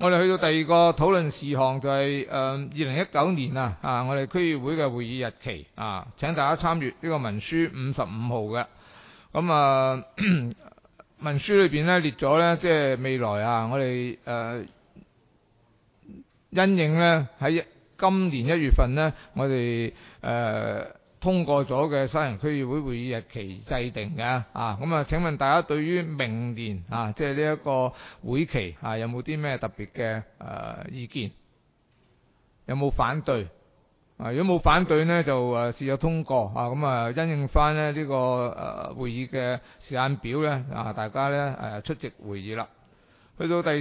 我哋去到第二個討論事項就係2019年我哋區議會嘅會議日期請大家參閱呢個文書55號嘅。咁文書裏邊咧列咗咧，即係未來我哋因應咧喺今年1月份咧，我哋通過咗嘅沙田區議會會議日期制定嘅請問大家對於明年即係呢一個會期有冇啲咩特別嘅意見？有冇反對？如果冇反對呢，就視作通過因應翻咧呢個會議嘅時間表咧大家咧出席會議啦。去到第